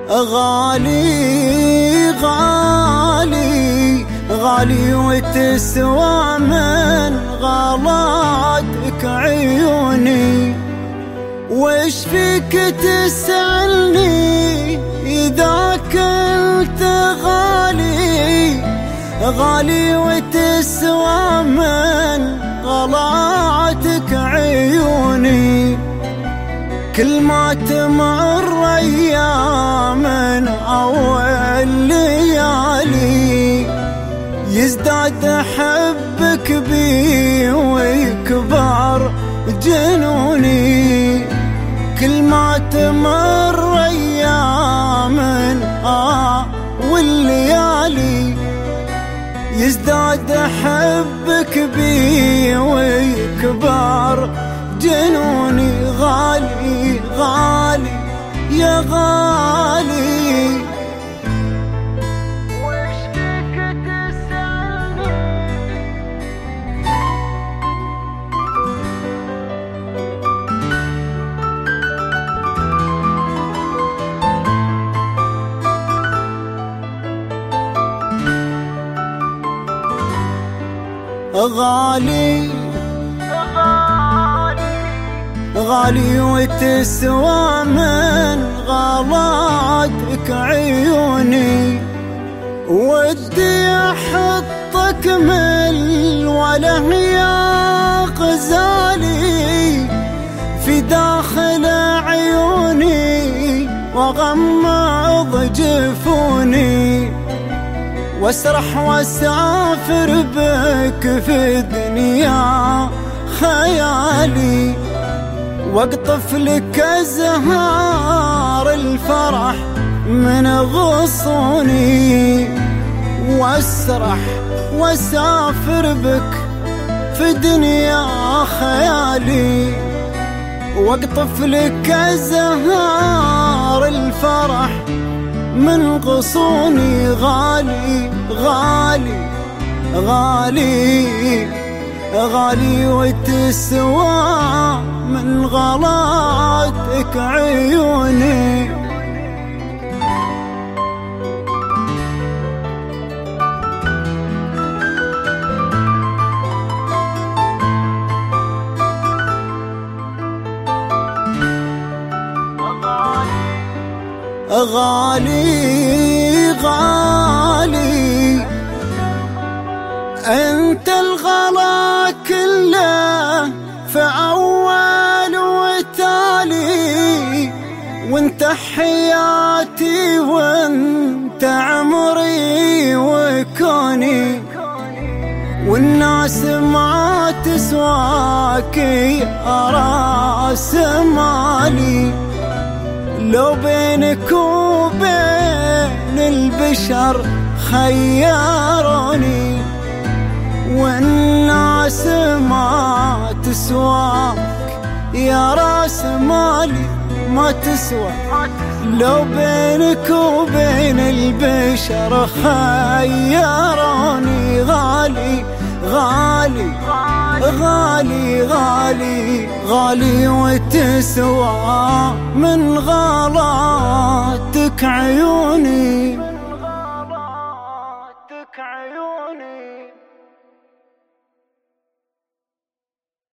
غالي غالي غالي وتسوى من غلاتك عيوني. وش فيك تسألني إذا كنت غالي؟ غالي وتسوى من غلاتك عيوني. كل ما تمر أيام من أول ليالي يزداد حبك بي ويكبر جنوني. كل ما تمر أيام من والليالي يزداد حبك بي ويكبر جنوني. غالي غالي يا غالي وش فيك تسألني؟ غالي غالي وتسوى من غلاتك عيوني. ودي احطك من وله يا غزالي في داخل عيوني واغمض جفوني واسرح واسافر بك في الدنيا خيالي. واقطف لك ازهار الفرح من غصوني واسرح واسافر بك في دنيا خيالي. واقطف لك ازهار الفرح من غصوني. غالي غالي غالي غالي وتسوى من غلاتك عيوني. غالي غالي أنت الغلا كله في أول وتالي. وانت حياتي وانت عمري وكوني. والناس ما تسواك يا راس مالي. لو بينك وبين البشر خيروني. والناس ما تسواك يا راس مالي ما تسوى. لو بينك وبين البشر خيروني. غالي غالي غالي غالي غالي وتسوى من غلاتك عيوني.